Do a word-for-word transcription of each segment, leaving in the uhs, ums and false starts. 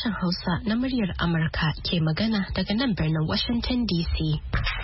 sashen Hausa na muryar Amurka ke magana daga nan birnin Washington D C.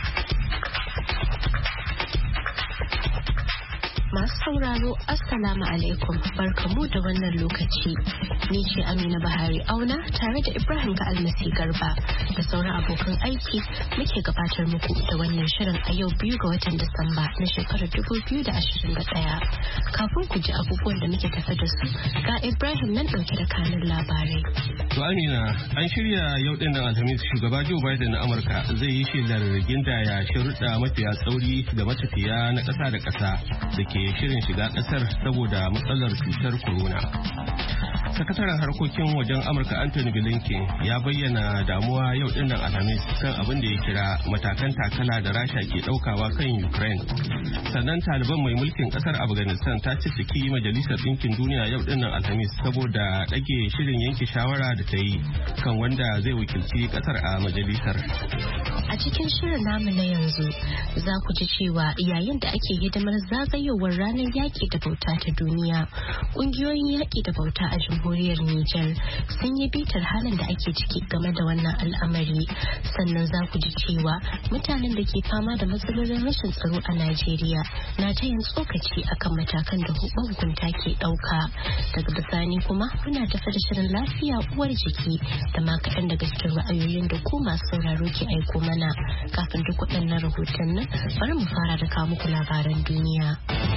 Masu sauraro, Assalamu alaikum, barkamu da wannan lokaci. Ni ce Amina Bahari Auna tare da Ibrahim Almasi Garba da sauran abokan aiki muke gabatar muku da wannan shirin a yau biyu ga watan Disamba na shekarar dubu biyu da ashirin da ɗaya. Kafin ku ji abubuwan da muke tafe da su, ga Ibrahim nan ɗauke da kanun labarai. To Amina, an shirya yau ɗin nan Alhamis shugaba Joe Biden na Amurka zai yi shelar gindaya sharuɗa mafiya tsauri ga matafiya na ƙasa da ƙasa da ke shirin shiga kasar saboda matsalar cutar corona. Sakataren harkokin wajen Amurka Anthony Blinken ya bayyana damuwa yau dinnan Alhamis kan abin da ya kira matakan takala da Rasha ke daukawa kan Ukraine. Sannan Taliban mai mulkin kasar Afghanistan ta ci ciki Majalisar Dinkin Duniya yau dinnan Alhamis saboda dage shirin yanke shawara da ta yi kan wanda zai wakilci kasar a majalisar. A cikin shirin namu na yanzu za ku ji cewa yayin da ake hidimar zagayowar ranar yaƙi da bauta ta duniya, ƙungiyoyin yaƙi da bauta a jamhuriyar Nijar sun yi bitar halin da ake ciki game da wannan al'amari. Sannan za ku ji cewa mutanen da ke fama da matsalolin rashin tsaro a Najeriya na ta yin tsokaci akan matakan da hukunta ke ɗauka. Daga bisani kuma muna tafi da shirin lafiya uwar jiki da ma kaɗan daga cikin ra'ayoyin da ku masu sauraro ke aiko mana. Kafin duk waɗannan rahoton nan bari mu fara da kawo muku labaran duniya.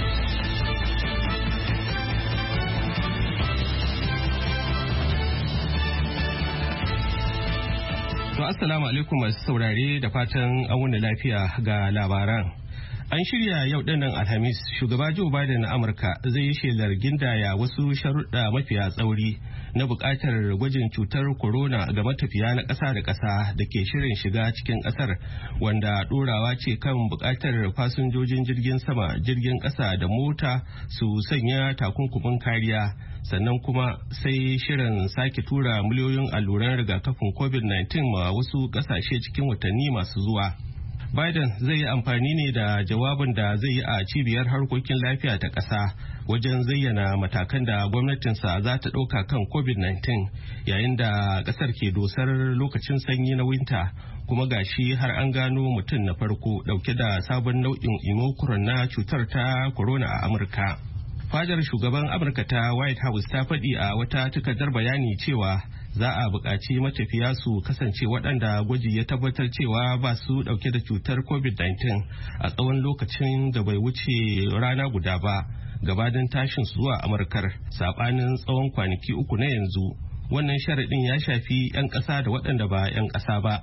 To assalamu alaikum masu saurare da fatan an wuni lafiya ga labaran. An shirya yau ɗinnan Alhamis shugaba Joe Biden na Amurka zai yi shelar gindaya wasu sharuɗa mafiya tsauri na buƙatar gwajin cutar corona ga matafiya na ƙasa da ƙasa da ke shirin shiga cikin ƙasar, wanda ɗorawa ce kan buƙatar fasinjojin jirgin sama, jirgin ƙasa da mota su sanya takunkumin kariya. Sannan kuma sai shirin sake tura miliyoyin alluran rigakafin covid nineteen ma wasu ƙasashe cikin watanni masu zuwa. Biden zai yi amfani ne da jawabin da zai yi a cibiyar harkokin lafiya ta ƙasa wajen zayyana matakan da gwamnatinsa za ta ɗauka kan covid nineteen yayin da ƙasar ke dosar lokacin sanyi na winta, kuma gashi har an gano mutum na farko ɗauke da sabon nau'in omicron na cutar ta corona a Amurka. Fadar shugaban Amurka ta White House ta faɗi a wata takardar bayani cewa za a buƙaci matafiya su kasance waɗanda gwaji ya tabbatar cewa ba su ɗauke da cutar covid nineteen a tsawon lokacin da bai wuce rana guda ba gabanin tashin su zuwa Amurkar, saɓanin tsawon kwanaki uku na yanzu. Wannan sharaɗin ya shafi 'yan ƙasa da waɗanda ba 'yan ƙasa ba.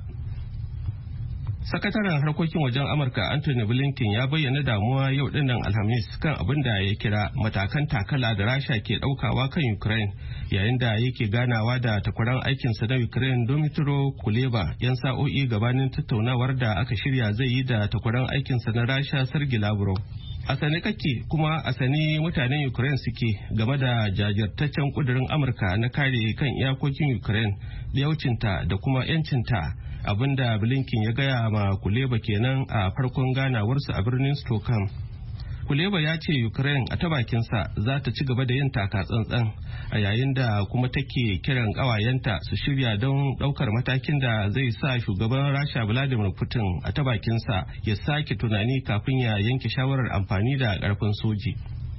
Sakataren harkokin wajen Amurka Anthony Blinken ya bayyana damuwa yau dinnan Alhamis kan abin da ya kira matakan takala da Rasha ke daukawa kan Ukraine yayin da yake ganawa da takwaran aikinsa na Ukraine Dmytro Kuleba yan sa'o'i gabanin tattaunawar da aka shirya zai yi da takwaran aikinsa na Rasha Sergei Lavrov. A sane kake kuma a sane mutanen Ukraine suke game da jajirtaccen kudirin Amurka na kare kan iyakokin Ukraine, yaucinta da kuma 'yancinta. Abinda Blinken ya gaya ma Kuleba kenan a farkon ganawarsu a birnin Stockholm. Kuleba ya ce Ukraine a ta bakinsa za ta ci gaba da yin taka tsantsan a yayin da kuma take kiran ƙawayenta su shirya don ɗaukar matakin da zai sa shugaban Rasha Vladimir Putin a ta bakinsa ya sake tunani kafin ya yanke shawarar amfani da ƙarfin soji.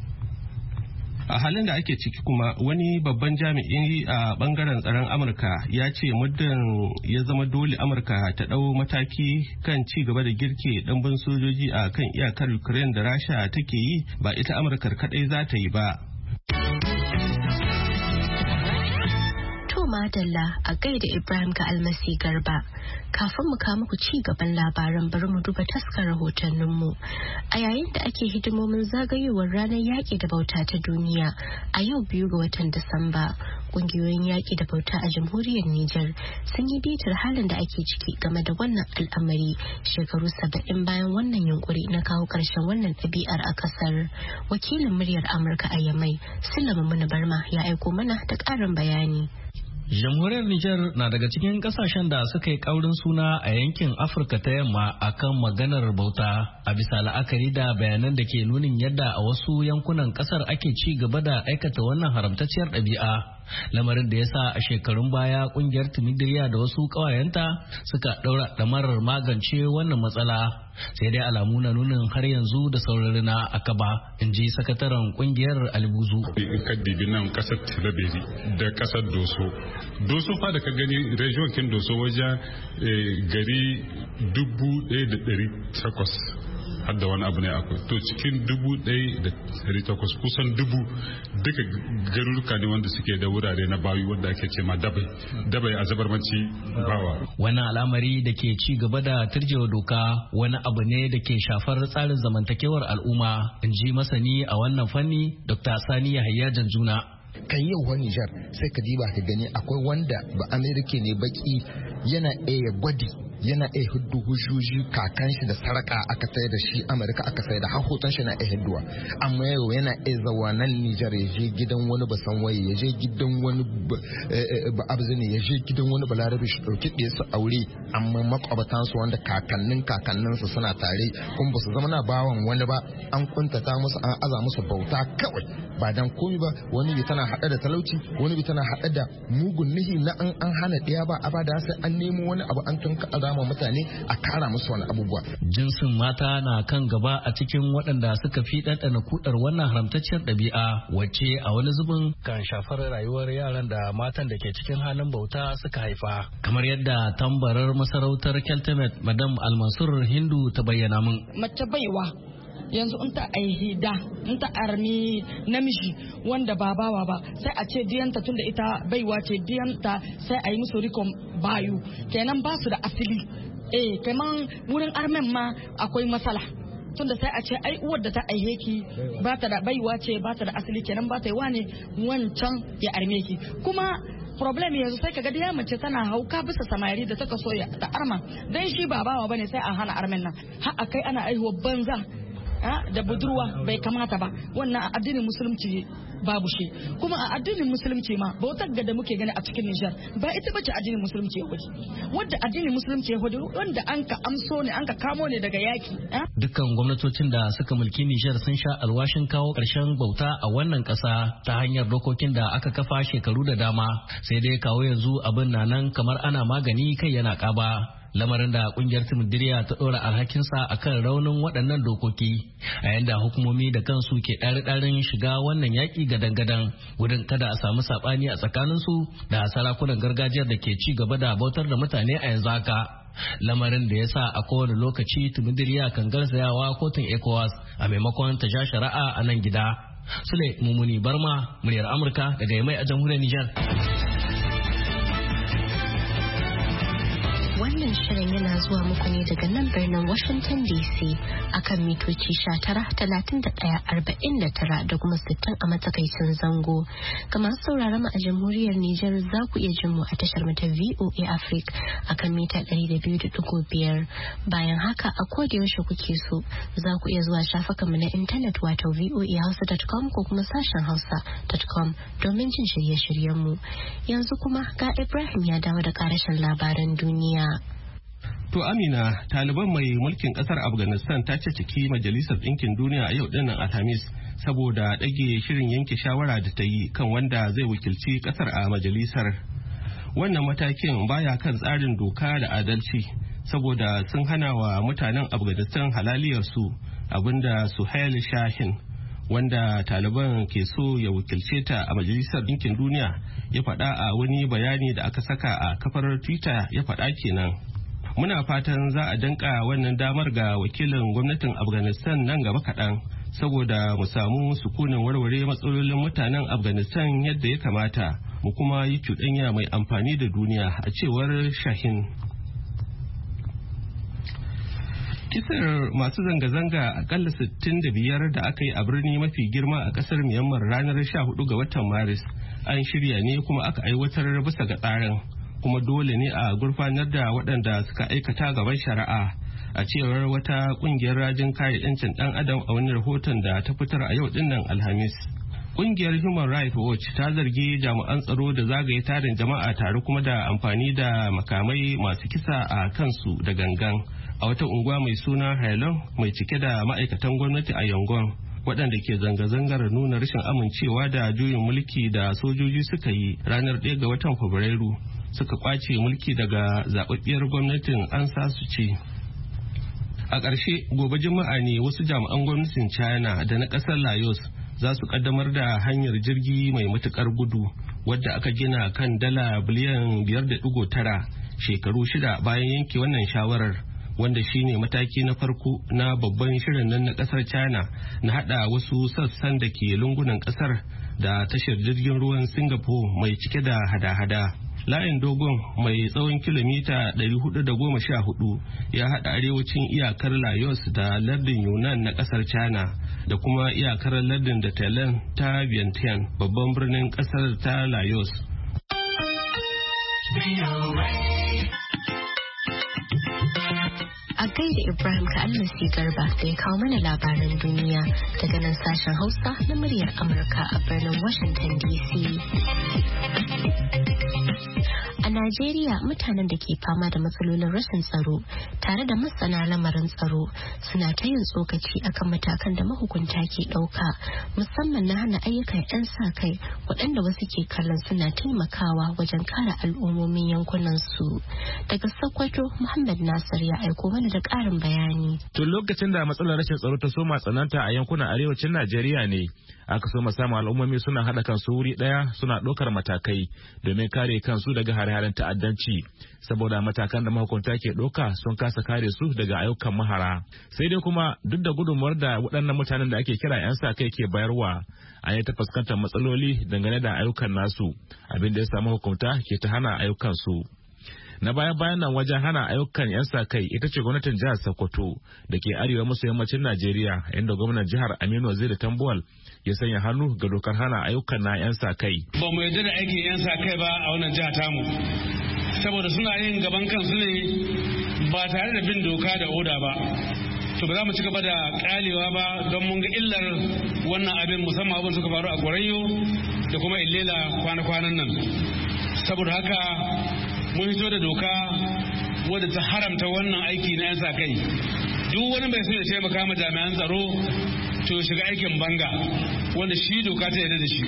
A halin da ake ciki kuma wani babban jami'in a bangaren tsaron Amurka ya ce muddin ya zama dole Amurka ta ɗau mataki kan ci gaba da girke ɗanbin sojoji a kan iyakar Ukraine da Rasha take yi, ba ita Amurkar kaɗai za ta yi ba. Madalla a gaida Ibrahim ka Almasi Garba. Kafin mu kawo muku ci gaban labaran bari mu duba taskar rahotanninmu. A yayin da ake hidimomin zagayowar ranar yaƙi da bauta ta duniya a yau biyu ga watan Disamba, ƙungiyoyin yaƙi da bauta a jamhuriyar Nijar sun yi bitar halin da ake ciki game da wannan al'amari shekaru saba'in bayan wannan yunkuri na kawo ƙarshen wannan ɗabi'ar a ƙasar. Wakilin muryar Amurka a Yamai, Sulaiman Muna Barma ya aiko mana da ƙarin bayani. Jamhuriyar Nijar na daga cikin kasashen da suka yi kaurin suna a yankin Afirka ta yamma akan maganar bauta, a bisa la'akari da bayanan da ke nunin yadda a wasu yankunan kasar ake ci gaba da aikata wannan haramtacciyar ɗabi'a. lamarin da ya sa a shekarun baya kungiyar Timidiriya da wasu ƙawayenta suka ɗaura ɗamarar magance wannan matsala. Sai dai alamu na nunin har yanzu da saurari na akaba, in ji sakataren kungiyar Alibuzu. In ka dibi nan kasar Tilaberi da kasar Doso. Doso fa da ka gani region kin Doso wajen gari dubu ɗaya da ɗari takwas. Har da wani abu ne akwai. To cikin dubu ɗaya da ɗari takwas kusan dubu duka garuruka ne wanda suke da wurare na bayu wanda ake ce ma dabai. Dabai a zabarmanci bawa. Wannan al'amari da ke ci gaba da turjewa doka wani abu ne da ke shafar tsarin zamantakewar al'umma, in ji masani a wannan fanni Doctor Sani Yahaya Janjuna. Kan yau wani Nijar sai ka diba ka gani akwai wanda ba Amerika ne baki yana iya gwadi yana iya huddu hujjoji kakan shi da saraka aka sai da shi Amerika aka sai da hahoton shi na iya hidduwa, amma yau yana iya zawa nan Nijar ya je gidan wani basan waye ya je gidan wani ba abzini ya je gidan wani balarabe shi dauki ɗaya su aure, amma makwabatan su wanda kakannin kakannin su suna tare kuma ba su zama na bawan wani ba, an kuntata musu an aza musu bauta kawai ba dan komai ba. Wani bi tana hada da talauci, wani bi tana hada da mugun nihi na an an hana ɗaya ba abada sai an nemo wani abu an tunka azama mutane a kara musu wani abubuwa. Jinsin mata na kan gaba a cikin waɗanda suka fi ɗanɗana kudar wannan haramtacciyar ɗabi'a wacce a wani zubin kan shafar rayuwar yaran da matan da ke cikin halin bauta suka haifa. Kamar yadda tambarar masarautar Keltemet Madam Almansur Hindu ta bayyana min. Mace baiwa yanzu in ta aihi da in ta armi namiji wanda ba bawa ba sai a ce diyanta tunda ita baiwa ce diyanta sai a yi musu rikon bayu, kenan ba su da asili. Eh kaman wurin armen ma akwai matsala tunda sai a ce ai uwar da ta aihe ki ba ta da baiwa ce ba ta da asili, kenan ba ta yi wane wancan ya arme ki. Kuma problem yanzu sai kaga ya mace tana hauka bisa samari da taka so ta arma dan shi ba bawa bane sai a hana armen nan har akai ana aihuwa banza da budurwa. Bai kamata ba wannan a addinin musulunci babu shi. Kuma a addinin musulunci ma bautar da muke gani a cikin Nijar ba ita bace addinin musulunci Yahudi, wanda addinin musulunci Yahudi wanda an ka amso ne an ka kamo ne daga yaki. Dukkan gwamnatocin da suka mulki Nijar sun sha alwashin kawo ƙarshen bauta a wannan ƙasa ta hanyar dokokin da aka kafa shekaru da dama, sai dai kawo yanzu abin na nan kamar ana magani kai yana ƙaba. Lamarin da kungiyar Timidiriya ta dora alhakinsa akan raunin waɗannan dokoki, a yanda hukumomi da kansu ke ɗari-ɗarin shiga wannan yaƙi gadan-gadan gudun kada a samu saɓani a tsakaninsu da sarakunan gargajiyar da ke ci gaba da bautar da mutane a yanzu haka. Lamarin da ya sa a kowane lokaci Timidiriya kan garzayawa kotun ECOWAS a maimakon ta ja shari'a a nan gida. Sule Mumuni Barma, muryar Amurka daga Yamai a jamhuriyar Nijar. Wannan shirin yana zuwa muku ne daga nan birnin Washington D C akan mitoci tara talatin da ɗaya arba'in da tara da kuma sittin a matsakaicin zango. Ga masu sauraron mu a jamhuriyar Nijar za ku iya jin mu a tashar mu ta V O A Africa akan mita ɗari da biyu da ɗigo biyar. Bayan haka a koda yaushe kuke so za ku iya zuwa shafukan mu na intanet wato v o a hausa dot com ko kuma sashen hausa dot com domin jin shirye-shiryen mu. Yanzu kuma ga Ibrahim ya dawo da karashin labaran duniya. To Amina, Taliban mai mulkin kasar Afghanistan ta ciki Majalisar Ɗinkin Duniya a yau dinnan Alhamis saboda ɗage shirin yanke shawara da ta yi kan wanda zai wakilci kasar a majalisar. Wannan matakin baya kan tsarin doka da adalci saboda sun hana wa mutanen Afghanistan halaliyarsu, abinda Suhail Shahin wanda Taliban ke so ya wakilce ta a Majalisar Ɗinkin Duniya ya faɗa a wani bayani da aka saka a kafar Twitter ya faɗa kenan. Muna fatan za a danka wannan damar ga wakilin gwamnatin Afghanistan nan gaba kaɗan saboda mu samu sukunin warware matsalolin mutanen Afghanistan yadda ya kamata mu kuma yi cuɗanya mai amfani da duniya, a cewar Shahin. Kisar masu zanga-zanga akalla sittin da biyar da aka yi a birni mafi girma a kasar Myanmar ranar sha hudu ga watan Maris an shirya ne kuma aka aiwatar bisa ga tsarin, kuma dole ne a gurfanar da waɗanda suka aikata gaban shari'a, a cewar wata ƙungiyar rajin kare 'yancin ɗan adam a wani rahoton da ta fitar a yau dinnan Alhamis. Ƙungiyar Human Rights Watch ta zargi jami'an tsaro da zagaye tarin jama'a tare kuma da amfani da makamai masu kisa a kansu da gangan a wata unguwa mai suna Hailong mai cike da ma'aikatan gwamnati a Yangon, waɗanda ke zanga-zangar nuna rashin amincewa da juyin mulki da sojoji suka yi ranar ɗaya ga watan Fabrairu suka kwace mulki daga zaɓaɓɓiyar gwamnatin an sa su ce. A ƙarshe gobe Juma'a ne wasu jami'an gwamnatin China da na ƙasar Laos za su ƙaddamar da hanyar jirgi mai matuƙar gudu wadda aka gina kan dala biliyan biyar da ɗigo tara shekaru shida bayan yanke wannan shawarar, wanda shine mataki na farko na babban shirin nan na ƙasar China na haɗa wasu sassan da ke lungunan ƙasar da tashar jirgin ruwan Singapore mai cike da hada-hada. Layin dogon mai tsawon kilomita ɗari hudu da goma sha hudu ya haɗa arewacin iyakar Laos da lardin Yunnan na ƙasar China da kuma iyakar lardin da Thailand ta Vientiane, babban birnin ƙasar ta Laos. A gaida Ibrahim Ka'almasi Garba da ya kawo mana labaran duniya daga nan sashen Hausa na muryar Amurka a birnin Washington D C. A Najeriya, mutanen da ke fama da matsalolin rashin tsaro tare da masana lamarin tsaro suna ta yin tsokaci akan matakan da mahukunta ke ɗauka, musamman na hana ayyukan 'yan sa kai waɗanda wasu ke kallon suna taimakawa wajen kare al'ummomin yankunan su. Daga Sokoto, Muhammad Nasir ya aiko mana da ƙarin bayani. Tun lokacin da matsalar rashin tsaro ta soma tsananta a yankunan arewacin Najeriya ne, aka so samun al'ummomi suna haɗa kansu wuri ɗaya suna ɗaukar matakai domin kare kansu daga hare-haren ta'addanci, saboda matakan da mahukunta ke ɗauka sun kasa kare su daga ayyukan mahara. Sai dai kuma duk da gudunmuwar da waɗannan mutanen da ake kira 'yan sa kai ke bayarwa, an yi ta fuskantar matsaloli dangane da ayyukan nasu, abin da ya sa mahukunta ke ta hana ayyukan su. Na baya-bayan nan wajen hana ayyukan 'yan sa kai ita ce gwamnatin jihar Sokoto da ke arewa maso yammacin Najeriya, inda gwamnan jihar Aminu Waziri Tambuwal ya sanya hannu ga dokar hana ayyukan na 'yan sa kai. Ba mu yarda da aikin 'yan sa kai ba a wannan jiha tamu, saboda suna yin gaban kansu ne ba tare da bin doka da oda ba. To ba za mu ci gaba da kalewa ba don mun ga illar wannan abin, musamman abin suka faru a Gwarayyo da kuma Illela kwana-kwanan nan. Saboda haka mun fito da doka wadda ta haramta wannan aiki na 'yan sa kai. Duk wani mai so ya taimaka ma jami'an tsaro to shiga aikin banga, wanda shi doka ta yarda da shi.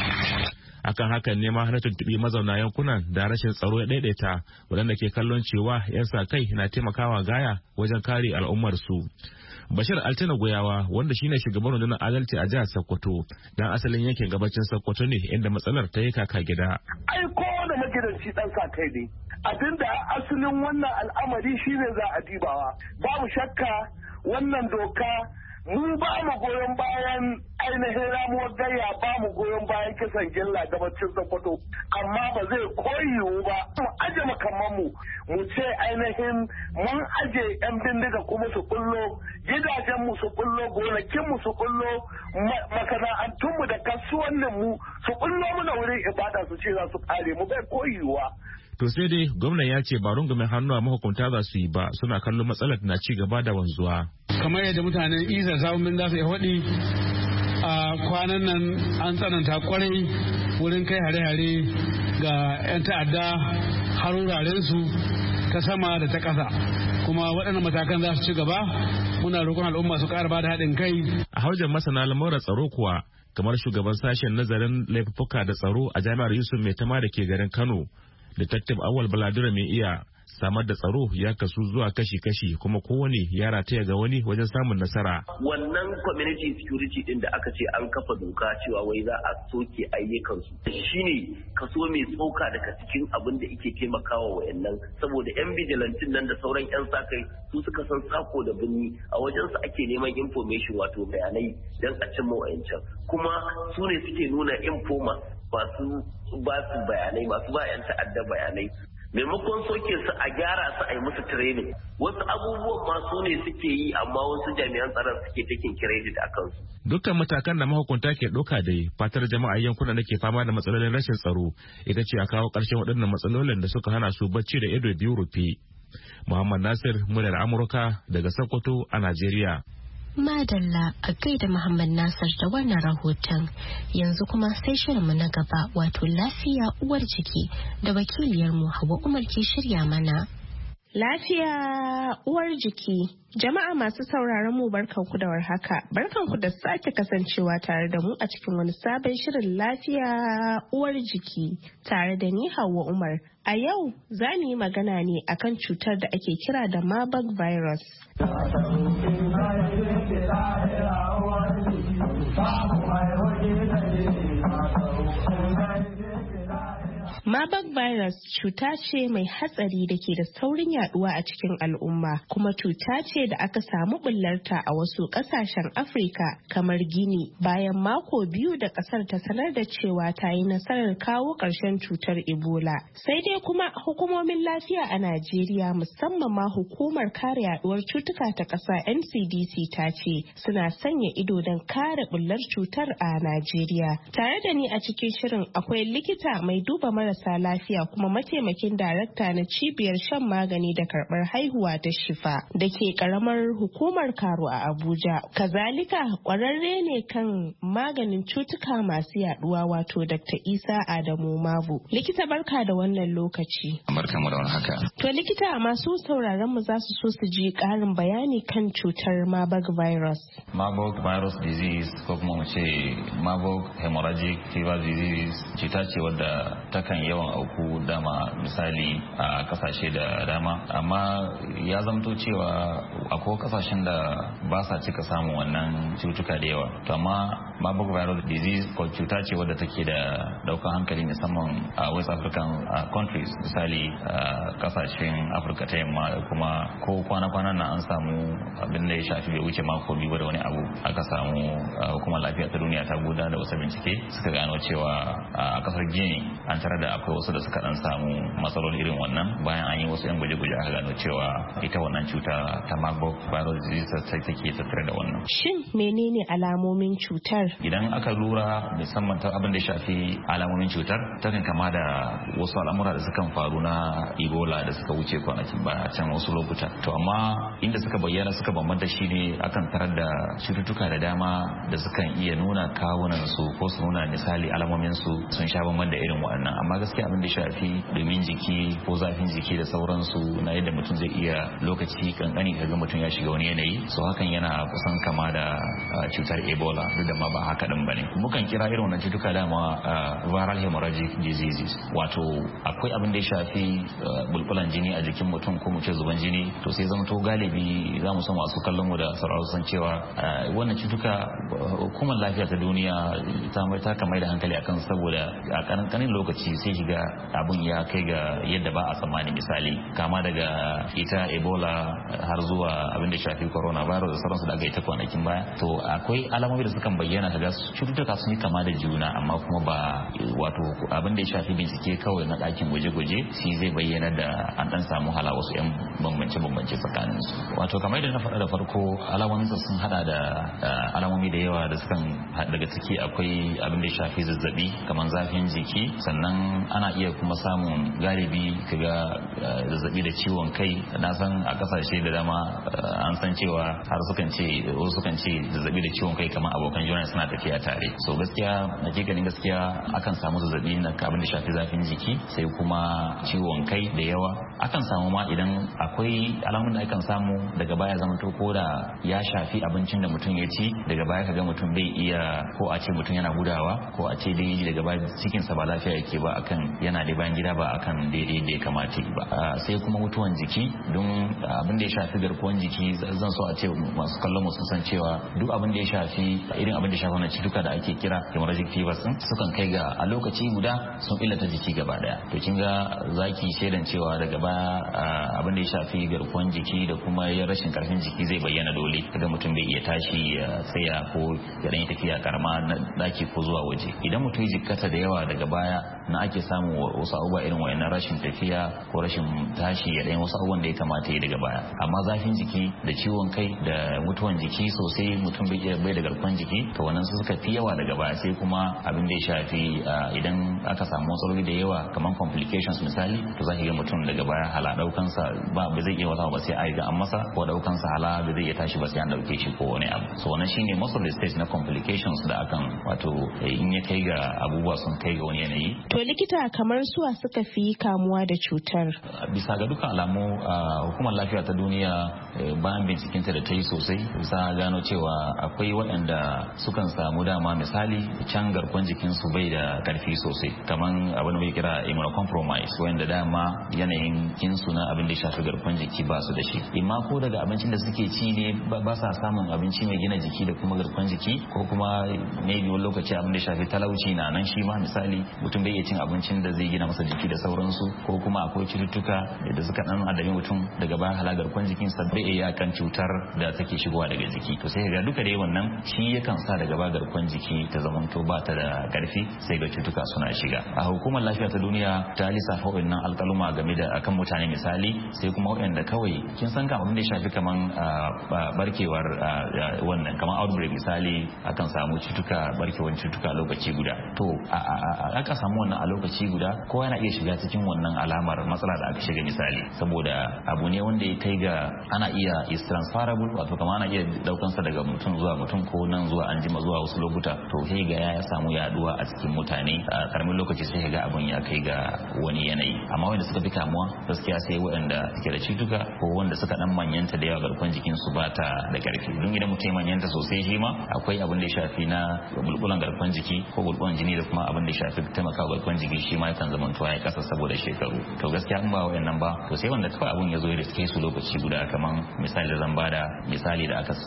Akan hakan ne ma na tuntuɓi mazauna yankunan da rashin tsaro ya daidaita, waɗanda ke kallon cewa 'yan sa kai na taimakawa gaya wajen kare al'ummar su. Bashir Altina Goyawa, wanda shine shugaban rundunar adalci a jihar Sokoto, dan asalin yankin gabacin Sokoto ne inda matsalar ta yi kaka gida. Ai kowane magidanci dan sa kai ne. Abinda asalin wannan al'amari shine za a dibawa. Babu shakka wannan doka mu ba mu goyon bayan ainihin ramuwar gayya, ba mu goyon bayan kisan gilla gabacin Sokoto, amma ba zai koyiwu ba mu aje makamanmu mu ce ainihin mun aje yan bindiga kuma su kullo gidajenmu su kullo gonakinmu su kullo masana'antunmu da kasuwanninmu su kullo muna wurin ibada su ce za su kare mu, bai koyiwa. To sai dai gwamnan ya ce ba rungumin hannu a mahukunta za su yi ba, suna kallon matsalar na ci gaba da wanzuwa. Kamar yadda mutanen isa sabon za su yi faɗi a kwanan nan an tsananta kwarai wurin kai hare-hare ga 'yan ta'adda har wuraren su ta sama da ta ƙasa, kuma waɗannan matakan za su ci gaba. Muna roƙon al'umma su ƙara ba da haɗin kai. A haujan masana lamuran tsaro kuwa, kamar shugaban sashen nazarin laifuka da tsaro a jami'ar Yusuf Maitama da ke garin Kano, Detective Awal Baladura mai iya samar da tsaro ya kasu zuwa kashi-kashi, kuma kowane ya rataya ga wani wajen samun nasara. Wannan community security din da aka ce an kafa doka cewa wai za a soke ayyukansu shine kaso mai tsoka daga cikin abin da yake taimakawa wayannan, saboda yan vigilantin nan da sauran yan sakai su suka san sako da binni, a wajensu ake neman information wato bayanai don a cimma wayancan, kuma su ne suke nuna informa masu ba su bayanai, masu ba yan ta'adda bayanai. Maimakon soke su a gyara su a yi musu training, wasu abubuwan masu ne suke yi amma wasu jami'an tsaron suke taking credit a kansu. Dukkan matakan da mahukunta ke ɗauka dai fatar jama'a yankunan da ke fama da matsalolin rashin tsaro ita ce a kawo ƙarshen waɗannan matsalolin da suka hana su bacci da ido biyu rufe. Muhammad Nasir, muryar Amurka daga Sokoto a Najeriya. Madalla a gaida Muhammad Nasir da wannan rahoton. Yanzu kuma sai shirinmu na gaba, wato lafiya uwar jiki, da wakiliyarmu Hauwa Umar ke shirya mana. Lafiya uwar jiki. Jama'a masu sauraron mu barkanku da warhaka. Barkanku da sake kasancewa tare da mu a cikin wani sabon shirin lafiya uwar jiki tare da ni Hauwa Umar. A yau za mu yi magana ne akan cutar da ake kira da Marburg virus. Marburg virus cuta ce mai hatsari da ke da saurin yaduwa a cikin al'umma, kuma cuta ce da aka samu bullarta a wasu kasashen Afirka kamar Gini bayan mako biyu da kasar ta sanar da cewa ta yi nasarar kawo ƙarshen cutar Ebola. Sai dai kuma hukumomin lafiya a Najeriya, musamman ma hukumar kare yaduwar cutuka ta ƙasa N C D C, ta ce suna sanya ido don kare bullar cutar a Najeriya. Tare da ni a cikin shirin akwai likita mai duba marasa marasa lafiya kuma mataimakin darakta na cibiyar shan magani da karbar haihuwa ta Shifa da ke karamar hukumar Karo a Abuja. Kazalika kwararre ne kan maganin cutuka masu yaduwa, wato Doctor Isa Adamu Mabu. Likita, barka da wannan lokaci. Barka mu da haka. To likita, masu sauraron mu za su so su ji karin bayani kan cutar Marburg virus. Marburg virus disease ko kuma mu ce Marburg hemorrhagic fever disease cuta ce wadda takan yawan auku dama misali a kasashe da dama, amma ya zamto cewa akwai kasashen da ba sa cika samun wannan cutuka da yawa. To amma Marburg virus disease ko cuta ce wadda take da daukan hankali musamman a West African countries, misali kasashen Afirka ta yamma, kuma ko kwana-kwanan na an samu abin da ya shafi bai wuce mako biyu da wani abu aka samu hukumar lafiya ta duniya ta gudanar da wasu bincike suka gano cewa a kasar Gini an tare da akwai wasu da suka dan samu matsaloli irin wannan. Bayan an yi wasu yan gwaje-gwaje aka gano cewa ita wannan cuta ta Marburg virus disease sai take tattare da wannan. Shin menene alamomin cutar? Idan aka lura musamman ta abin da ya shafi alamomin cutar, takan kama da wasu al'amura da sukan faru na Ebola da suka wuce kwanakin baya can wasu lokuta. To amma inda suka bayyana suka bambanta shine akan tarar da cututtuka da dama da sukan iya nuna kawunan su ko su nuna misali alamomin su sun sha bamban da irin waɗannan. Amma gaskiya abin da shafi domin jiki ko zafin jiki da sauransu na yadda mutum zai iya lokaci kankani kaga mutum ya shiga wani yanayi, so hakan yana kusan kama da cutar Ebola, duk da ma ba haka din bane. Mukan kira irin wannan cutuka dama viral hemorrhagic diseases, wato akwai abin da ya shafi bulbulan jini a jikin mutum ko mu ce zuban jini. To sai zama to galibi za mu san masu kallon mu da sauraro san cewa wannan cutuka hukumar lafiya ta duniya ta mai ta kamar da hankali akan, saboda a kankanin lokaci sai shiga abun ya kai ga yadda ba a tsammani, misali kama daga ita Ebola har zuwa abin da shafi coronavirus da sauransu da aka yi ta kwanakin baya. To akwai alamomi da sukan bayyana kaga cututtuka sun yi kama da juna, amma kuma ba wato abin da ya shafi bincike kawai na ɗakin gwaje-gwaje shi zai bayyana da an dan samu hala wasu yan bambance-bambance tsakanin su. Wato kamar yadda na faɗa da farko, alamomin sun hada da alamomi da yawa da sukan daga ciki akwai abin da ya shafi zazzabi kamar zafin jiki, sannan ana iya kuma samun galibi kaga zazzabi da ciwon kai. Na san a kasashe da dama an san cewa har sukan ce wasu sukan ce zazzabi da ciwon kai kamar abokan juna suna tafiya tare. So gaskiya hakikanin gaskiya akan samu zazzabi na abin da shafi zafin jiki, sai kuma ciwon kai da yawa. Akan samu ma idan akwai alamun da akan samu daga baya zamanto ko da ya shafi abincin da mutum ya ci, daga baya kaga mutum bai iya, ko a ce mutum yana gudawa, ko a ce dai daga baya cikinsa ba lafiya yake ba, akan yana da bayan gida ba akan daidai da ya kamata ba. Sai kuma mutuwan jiki, don abin da ya shafi garkuwan jiki zan so a ce masu kallon mu sun san cewa duk abin da ya shafi irin abin da ya shafi wannan cutuka da ake kira hemorrhagic fevers din sukan kai ga a lokaci guda sun illata jiki gaba daya. To kin ga zaki shaidan cewa daga baya abin da ya shafi garkuwan jiki da kuma rashin karfin jiki zai bayyana dole, kaga mutum bai iya tashi ya tsaya ko ya dan yi tafiya karama na daki ko zuwa waje. Idan mutum ya jikkata da yawa daga baya na ake samu wasu abubuwa irin wayannan, rashin tafiya ko rashin tashi ya dan wasu abubuwan da ya kamata ya daga baya. Amma zafin jiki da ciwon kai da mutuwan jiki sosai, mutum bai iya bai da garkuwan jiki, to wannan su suka fi yawa daga baya. Sai kuma abin da ya shafi idan aka samu matsaloli da yawa kamar complications misali, to za ki ga mutum daga baya hala daukansa ba ba zai iya wata ba sai ai ga an masa, ko daukansa hala ba zai iya tashi ba sai an dauke shi ko wani abu. So wannan shine most of the stage na complications da akan wato in ya kai ga abubuwa sun kai ga wani yanayi. To likita, likita kamar suwa suka fi kamuwa da cutar. Bisa ga dukkan alamu hukumar lafiya ta duniya bayan bincikinta da ta yi sosai bisa gano cewa akwai waɗanda sukan samu dama misali can garkuwar jikinsu bai da karfi sosai kamar abin da bai kira immunocompromise wanda dama yanayin kinsu na abin da ya shafi garkuwar jiki ba su da shi imma ko daga abincin da suke ci ne ba sa samun abinci mai gina jiki da kuma garkuwar jiki ko kuma maybe wani lokaci abin da ya shafi talauci na nan shi ma misali mutum bai iya cin abincin da zai gina masa jiki da sauransu ko kuma akwai cututtuka da suka dan adabi mutum daga bayan halagar kwan jikin sa bai iya kan cutar da take shigowa daga jiki to sai ga duka dai wannan shi yakan sa daga bayan garkuwar jiki ta zamanto ba ta da karfi sai ga cutuka suna shiga a hukumar lafiya ta duniya ta lissafa wannan alƙaluma game da akan mutane misali sai kuma waɗanda kawai kin san kamar da ya shafi kaman barkewar wannan kaman outbreak misali akan samu cutuka barkewar cutuka lokaci guda to aka samu wannan a lokaci guda kowa yana iya shiga cikin wannan alamar matsala da aka shiga misali saboda abu ne wanda ya kai ga ana iya is transferable wato kamar ana iya daukan sa daga mutum zuwa mutum ko nan zuwa anjima zuwa wasu lokuta to sai ga ya samu yaduwa a cikin mutane a karamin lokaci sai ga abun ya kai ga wani yanayi amma wanda suka fi kamuwa gaskiya sai waɗanda suke da cutuka ko wanda suka dan manyanta da yawa garkuwar jikin su ba ta da karfi don idan mutum manyanta sosai shi ma akwai abin da ya shafi na bulbulan garkuwar jiki ko bulbulan jini da kuma abin da ya shafi taimakawa garkuwar jiki shi ma yakan zama tuwa ya kasa saboda shekaru to gaskiya in ba wayannan ba to sai wanda kawai abun ya zo da kai su lokaci guda kaman misali da zan bada misali da aka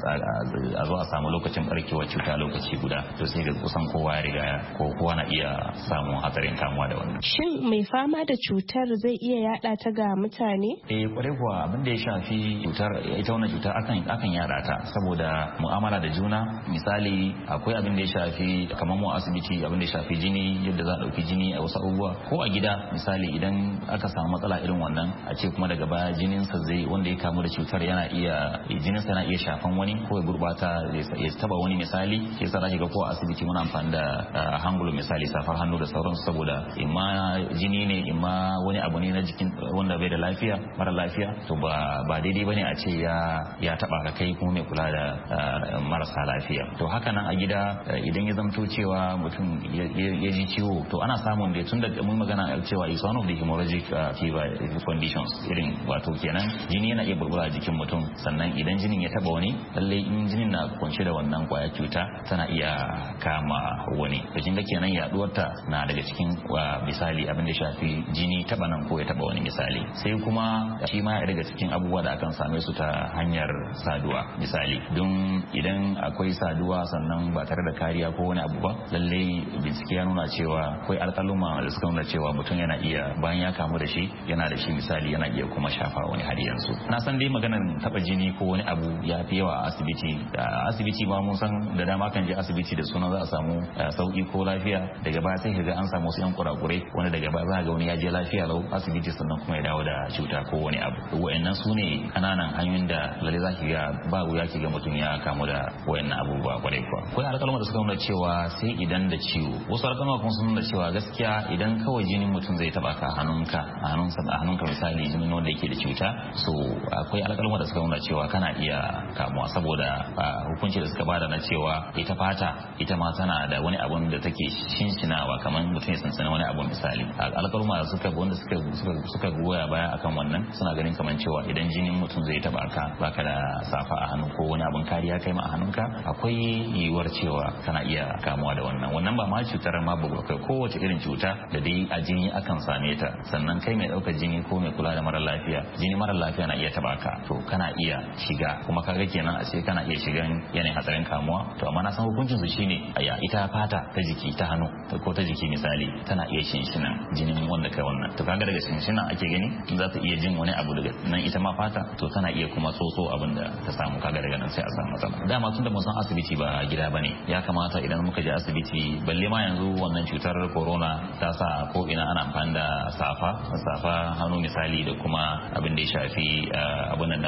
a zo a samu lokacin barkewar cuta lokaci guda to sai ga kusan kowa ya riga ko kowa na iya samun hatsarin kamuwa da wannan. Shin mai fama da cutar zai iya yada ta ga mutane? Eh kwarai kuwa abin da ya shafi cutar ita wannan cutar akan akan yada ta saboda mu'amala da juna misali akwai abin da ya shafi kamar mu asibiti abin da ya shafi jini yadda za a dauki jini a wasu abubuwa ko a gida misali idan aka samu matsala irin wannan a ce kuma daga baya jininsa zai wanda ya kamu da cutar yana iya jininsa yana iya shafan wani ko ya gurbata ya taba wani misali ke sa zaki ga ko a asibiti muna amfani da hangulu misali safar hannu da sauransu saboda imma jini ne imma wani abu ne na jikin wanda bai da lafiya mara lafiya to ba ba daidai bane a ce ya ya taba ka kai kuma mai kula da marasa lafiya to haka nan a gida idan ya zamto cewa mutum ya ji ciwo to ana samun da tun da mun magana cewa is one of the hemorrhagic fever conditions irin wato kenan jini yana iya burbura a jikin mutum sannan idan jinin ya taba wani lalle in jinin na kunshe da wannan kwaya cuta tana iya kama wani to kin ga kenan yaduwar ta na daga cikin misali abin da shafi jini taba nan ko ya taba wani misali sai kuma shi ma ya daga cikin abubuwa da akan same su ta hanyar saduwa misali don idan akwai saduwa sannan ba tare da kariya ko wani abu ba lalle bincike ya nuna cewa akwai alƙaluma da suka nuna cewa mutum yana iya bayan ya kamu da shi yana da shi misali yana iya kuma shafa wani har yanzu na san dai maganar taba jini ko wani abu ya fi yawa a asibiti a asibiti ba mun san da dama kan je asibiti da suna za a samu sauki ko lafiya daga baya sai kaga an samu wasu yan kurakurai wanda daga baya za ga wani ya je lafiya lau asibiti sannan kuma ya dawo da cuta ko wani abu wayannan su ne kananan hanyoyin da lalle za ki ga ba wuya ki ga mutum ya kamu da wayannan abubuwa kwarai kuwa akwai alƙalma da suka nuna cewa sai idan da ciwo wasu alƙalma kuma sun nuna cewa gaskiya idan kawai jinin mutum zai taba ka hannunka a hannunsa a hannunka misali jinin wanda yake da cuta so akwai alƙalma da suka nuna cewa kana iya kamuwa saboda hukunci da suka bada na cewa ita fata ita ma tana da wani abun da take shinshinawa kamar mutum ya tsantsana wani abu misali alƙalma da suka wanda suka suka goya baya akan wannan suna ganin kamar cewa idan jinin mutum zai taba ka baka da safa a hannu ko wani abun kariya kai ma a hannunka akwai yiwuwar cewa kana iya kamuwa da wannan wannan ba ma cutar ma ba kai kowace irin cuta da dai a jini akan same ta sannan kai mai ɗaukar jini ko mai kula da mara lafiya jini mara lafiya na iya taba ka to kana iya shiga kuma kaga kenan a ce kana iya shigan yanayin hatsarin kamuwa to amma na san hukuncin su shine aya ita fata ta jiki ta hannu ko ta jiki misali tana iya shinshinan jinin wanda kai wannan to kaga daga shinshinan ake gani za ta iya jin wani abu daga nan ita ma fata to tana iya kuma tsotso abin da ta samu kaga daga nan sai a samu matsala dama tun da mun san asibiti ba gida bane ya kamata idan muka je asibiti balle ma yanzu wannan cutar corona ta sa ko ina ana amfani da safa safa hannu misali da kuma abin da ya shafi abin nan na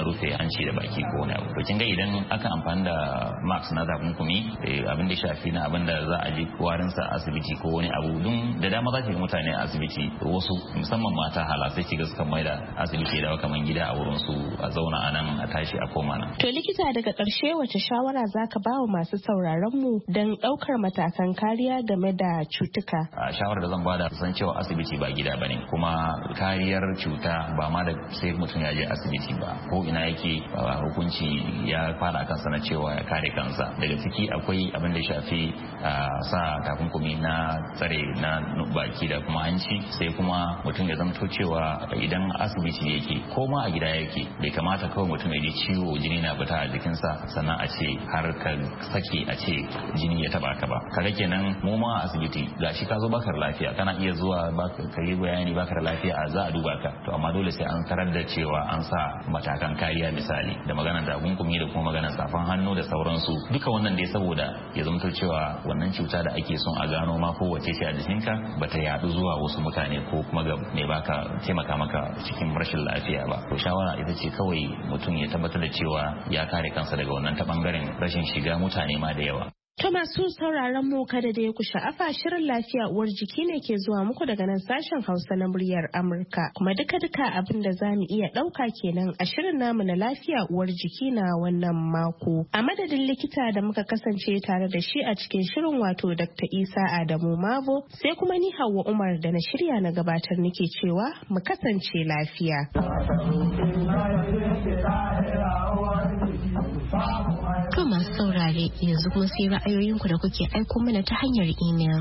rufe hanci da baki ko wani abu. To kin ga idan aka amfani da mask na takunkumi abin da shafi na abin da za a ji warin sa asibiti ko wani abu dun da dama za ki mutane a asibiti wasu musamman mata hala sai ki ga suka mai da asibiti da kaman gida a wurin su a zauna a nan a tashi a koma nan. To likita daga ƙarshe wace shawara zaka ba wa masu sauraron mu don ɗaukar matakan kariya game da cutuka? A shawarar da zan bada san cewa asibiti ba gida bane kuma kariyar cuta ba ma da sai mutum ya je asibiti ba ko ina yake hukunci ya fara kansa na cewa ya kare kansa daga ciki akwai abin da shafi sa takunkumi na tsare na baki da kuma hanci sai kuma mutum ya zamto cewa idan asibiti yake ko ma a gida yake bai kamata kawai mutum ya ji ciwo jini na fita a jikinsa sannan a ce har ka saki a ce jini ya taba ka ba kaga kenan mu ma a asibiti gashi ka zo baka da lafiya kana iya zuwa ka yi bayani baka da lafiya a za a duba ka to amma dole sai an tarar da cewa an sa matakan kariya misali da maganar takunkumi da kuma maganar safan hannu da sauransu duka wannan dai saboda ya zamto cewa wannan cuta da ake son a gano ma ko wace ce a jikinka bata yadu zuwa wasu mutane ko kuma ga mai baka taimaka maka cikin rashin lafiya ba to shawara ita ce kawai mutum ya tabbatar da cewa ya kare kansa daga wannan ta bangaren rashin shiga mutane ma da yawa. To masu sauraron mu kada da ya ku sha'afa shirin lafiya uwar jiki ne ke zuwa muku daga nan sashen Hausa na muryar Amurka kuma duka duka abin da za mu iya ɗauka kenan a shirin namu na lafiya uwar jiki na wannan mako. A madadin likita da muka kasance tare da shi a cikin shirin wato Dakta Isa Adamu Mavo sai kuma ni Hauwa Umar da na shirya na gabatar nake cewa mu kasance lafiya. To masu saurare yanzu kuma sai ra'ayoyinku da kuke aiko mana ta hanyar imel.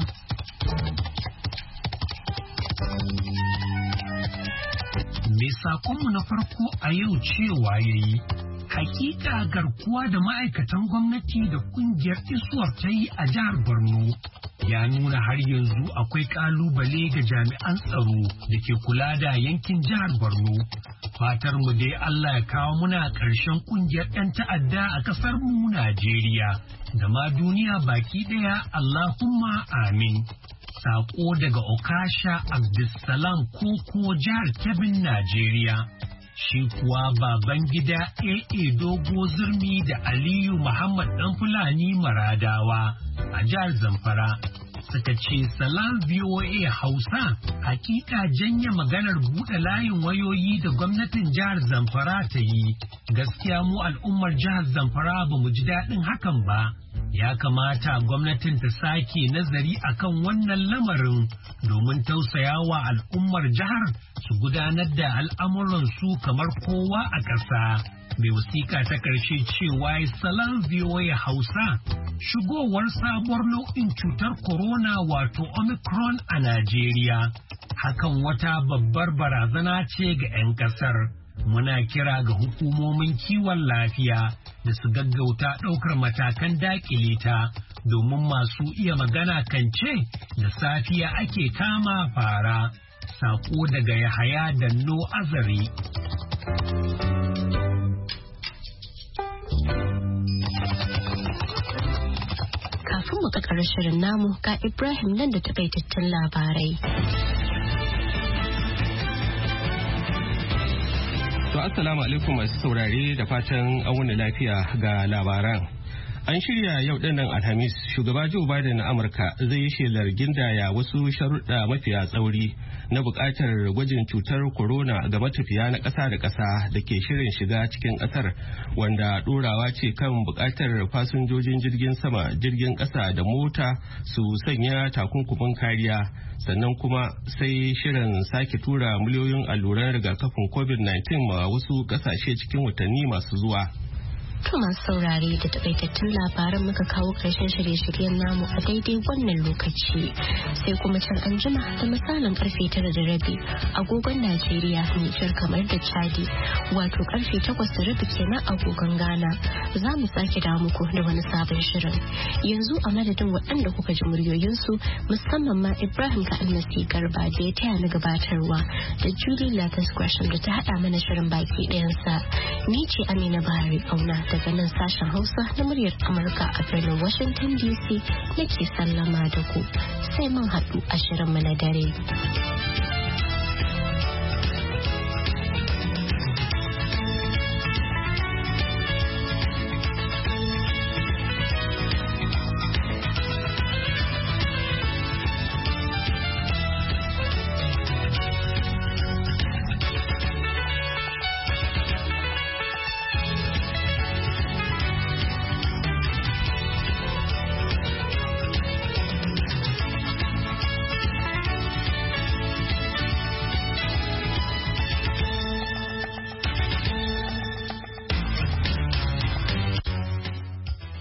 Me sakonmu na farko a yau cewa yayi hakika garkuwa da ma'aikatan gwamnati da kungiyar isuwar ta yi a jihar Borno ya nuna har yanzu akwai kalubale ga jami'an tsaro da ke kula da yankin jihar Borno. Fatar mu dai Allah ya kawo muna ƙarshen kungiyar 'yan ta'adda a ƙasar mu Najeriya da ma duniya baki ɗaya Allahumma amin. Sako daga Okasha Abdulsalam Koko jihar Kebbin Najeriya. Shi kuwa baban gida A A Dogo Zurmi da Aliyu Muhammad ɗan Fulani Maradawa a jihar Zamfara suka ce salam V O A Hausa hakika janye maganar buɗe layin wayoyi da gwamnatin jihar Zamfara ta yi gaskiya mu al'ummar jihar Zamfara ba mu ji daɗin hakan ba. Ya kamata gwamnatin ta sake nazari akan wannan lamarin domin tausayawa al'ummar jihar su gudanar da al'amuransu kamar kowa a ƙasa. Mai wasiƙa ta ƙarshe cewa salam V O A Hausa shigowar sabuwar nau'in cutar corona wato Omicron a Najeriya. Hakan wata babbar barazana ce ga 'yan ƙasar. Muna kira ga hukumomin kiwon lafiya da su gaggauta ɗaukar matakan daƙile ta domin masu iya magana kan ce da safiya ake kama fara. Sako daga Yahaya Danno Azare. Kafin mu kakar shirin namu ga Ibrahim nan da takaitattun labarai. To assalamu alaikum masu saurare da fatan an wani lafiya ga labaran. An shirya yau dinnan Alhamis shugaba Joe Biden na Amurka zai yi shelar gindaya wasu sharuɗa mafiya tsauri na buƙatar gwajin cutar corona ga matafiya na ƙasa da ƙasa da ke shirin shiga cikin ƙasar wanda ɗorawa ce kan buƙatar fasinjojin jirgin sama jirgin ƙasa da mota su sanya takunkumin kariya sannan kuma sai shirin sake tura miliyoyin alluran rigakafin covid nineteen ma wasu ƙasashe cikin watanni masu zuwa. To masu saurare da takaitattun labaran muka kawo ƙarshen shirye-shiryen namu a daidai wannan lokaci sai kuma can an jima da misalin karfe tara da rabi agogon Najeriya Nijar kamar da Chadi wato karfe takwas da rabi kenan agogon Ghana za mu sake dawo muku da wani sabon shirin. Yanzu a madadin waɗanda kuka ji muryoyinsu musamman ma Ibrahim ka almasi garba da ya taya na gabatarwa da Julie Lathis Gresham da ta haɗa mana shirin baki ɗayansa. Ni ce Amina Bahari Auna daga nan sashen Hausa na muryar Amurka a birnin Washington D C nake sallama da ku sai mun haɗu a shirinmu na dare.